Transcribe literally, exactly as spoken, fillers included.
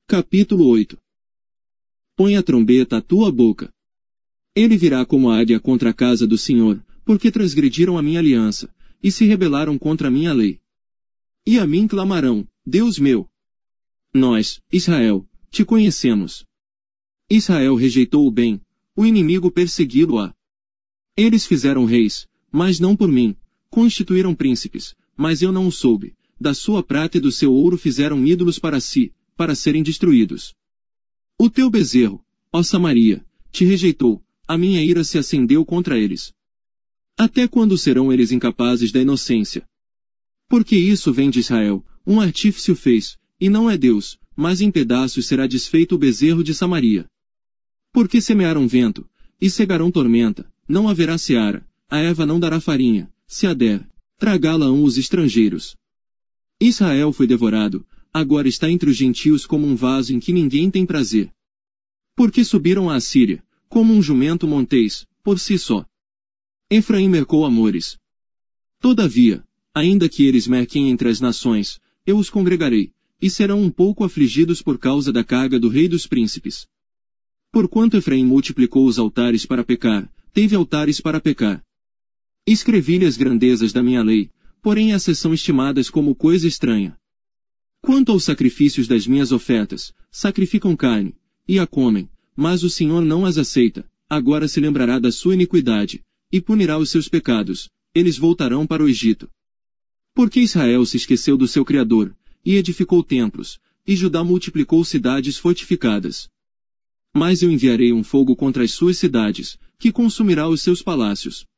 Capítulo oito. Põe a trombeta à tua boca. Ele virá como a águia contra a casa do Senhor, porque transgrediram a minha aliança, e se rebelaram contra a minha lei. E a mim clamarão, Deus meu. Nós, Israel, te conhecemos. Israel rejeitou o bem, o inimigo persegui-lo-á. Eles fizeram reis, mas não por mim, constituíram príncipes, mas eu não o soube, da sua prata e do seu ouro fizeram ídolos para si, para serem destruídos. O teu bezerro, ó Samaria, te rejeitou, a minha ira se acendeu contra eles. Até quando serão eles incapazes da inocência? Porque isso vem de Israel, um artífice o fez, e não é Deus, mas em pedaços será desfeito o bezerro de Samaria. Porque semearam vento, e cegarão tormenta, não haverá seara, a erva não dará farinha, se a der, tragá-la-ão os estrangeiros. Israel foi devorado, agora está entre os gentios como um vaso em que ninguém tem prazer. Porque subiram à Assíria, como um jumento montês, por si só. Efraim mercou amores. Todavia, ainda que eles merquem entre as nações, eu os congregarei, e serão um pouco afligidos por causa da carga do rei dos príncipes. Porquanto Efraim multiplicou os altares para pecar, teve altares para pecar. Escrevi-lhe as grandezas da minha lei, porém essas são estimadas como coisa estranha. Quanto aos sacrifícios das minhas ofertas, sacrificam carne, e a comem, mas o Senhor não as aceita, agora se lembrará da sua iniquidade, e punirá os seus pecados, eles voltarão para o Egito. Porque Israel se esqueceu do seu Criador, e edificou templos, e Judá multiplicou cidades fortificadas. Mas eu enviarei um fogo contra as suas cidades, que consumirá os seus palácios.